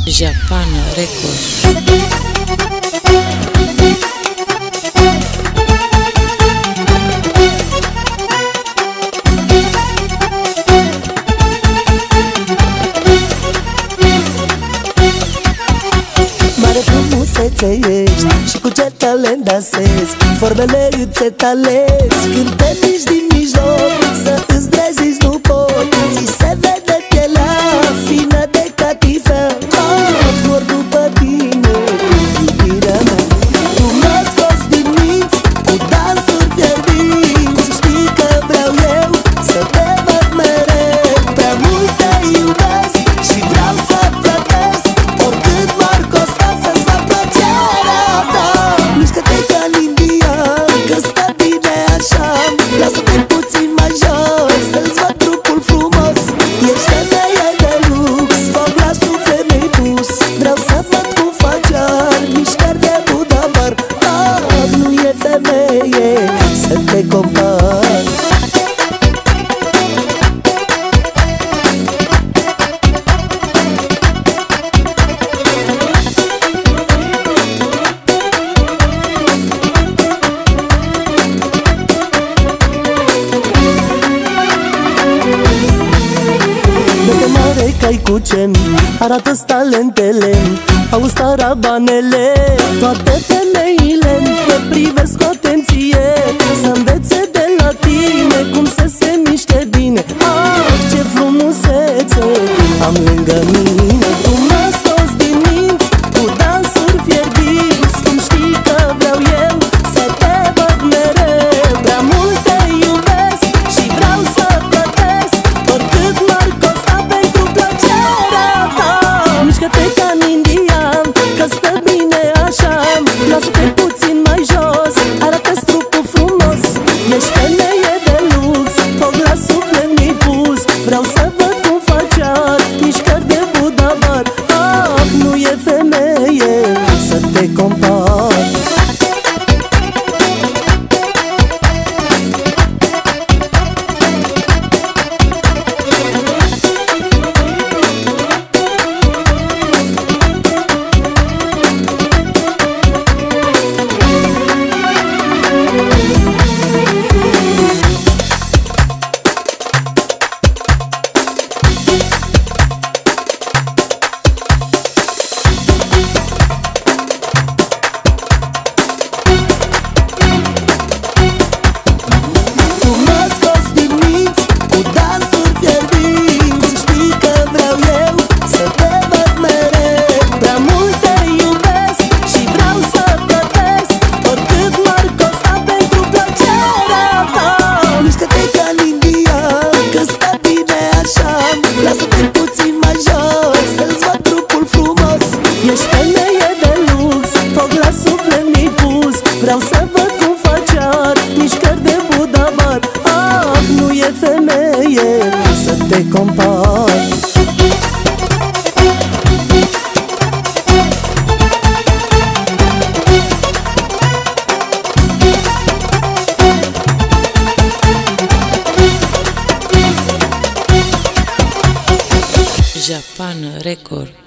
Japan Record. Mare frumusețe ești și cu ce talent dansezi, formele îți etalezi. Când te miști din mijloc, să îți rezisti nu pot. Ți se vede pielea fină de catifea. Mor după tine, iubirea mea. Tu mă scoți din minți cu dansuri fierbinți. Știi că vreau eu să te văd mereu. Prea mult te iubesc și vreau să plătesc oricât m-ar costa să-ți fac plăcerea ta. Mișcă-te ca în India, că stă bine așa. Lasă-te puțin mai jos, să-ți văd trupul frumos. Ești femeie de lux, foc la suflet mi-ai pus. Vreau să văd cum faci iar mișcări de Budabar. Nu e femeie să te compar. Cai cu ce arată-ți talentele, auzi tarabanele. Toate femeile te privesc cu atenție, să învețe de la tine cum să se miște bine. Ce frumusețe am lângă mine. Tu mă scoți din minți cu dansuri fierbinți. Cum știi că vreau eu să te văd mereu. Prea mult te iubesc și vreau să plătesc oricât m-ar costa pentru plăcerea ta. Mișcă-te ca în India, că stă bine așa. Lasă-te puțin mai jos, arată-ți trupul frumos. Ești femeie de lux, foc la suflet mi-ai pus. Vreau să văd cum faci iar mișcări de Budabar. Nu e femeie să te compar. Lasă-te puțin mai jos, să-ți văd trupul frumos. Ești femeie de lux, foc la suflet mi-ai pus. Vreau să văd cum faci iar mișcări de Budabar. Nu e femeie să te compar. Japan Record.